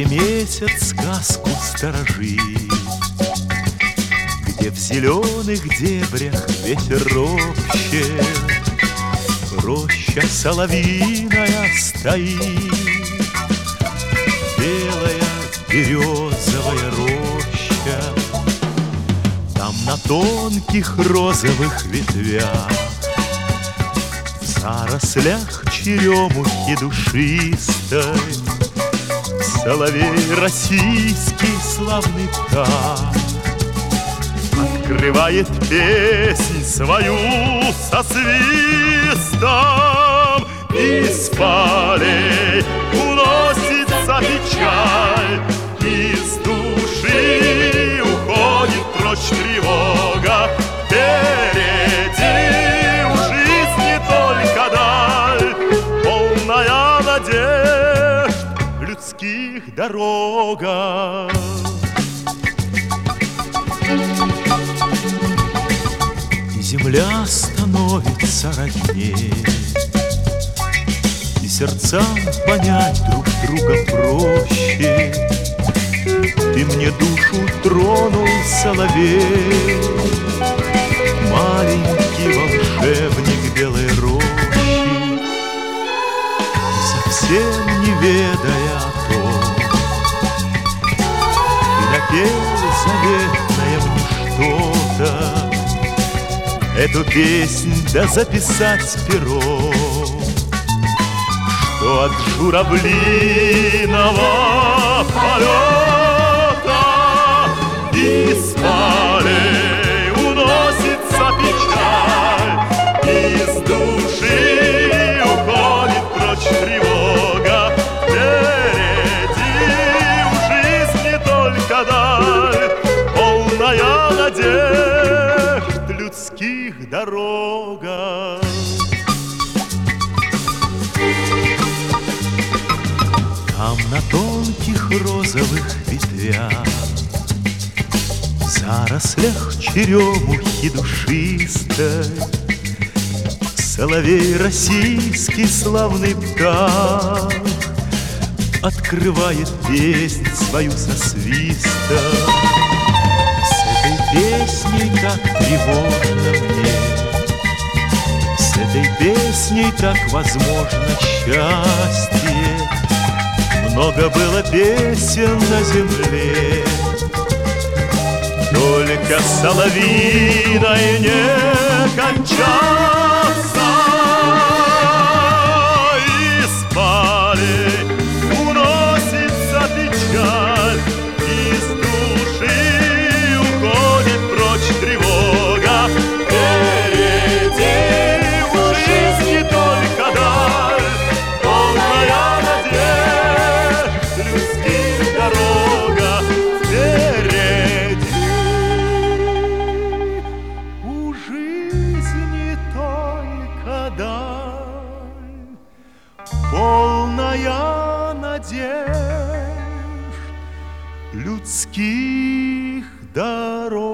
Где месяц сказку сторожит, где в зеленых дебрях ветер ропщет, роща соловьиная стоит, белая березовая роща. Там на тонких розовых ветвях, в зарослях черемухи душистой, соловей российский славный птах открывает песнь свою со свистом. Из полей уносится печаль, из души уходит прочь тревога. Впереди у жизни только даль, полная надежд в людских дорогах. Земля становится родней, и сердцам понять друг друга проще. Ты мне душу тронул, соловей, маленький волшебник белой рощи, совсем не ведая о том, ты напел заветное мне что-то. Эту песнь да записать пером, что от журавлиного полета из полей уносится печаль, из души уходит прочь тревога. Впереди у жизни только даль, полная надежд в людских дорогах. Там на тонких розовых ветвях, в зарослях черемухи душистой, соловей российский славный птах открывает песнь свою со свистом. С этой песней так тревожно мне, с этой песней так возможно счастье. Много было песен на земле, только соловьиной не кончался. Из полей уносится печаль, из души уходит прочь тревога. Впереди у жизни только даль, полная надежд в людских дорогах. Впереди у жизни только даль, полная надежд людских дорог.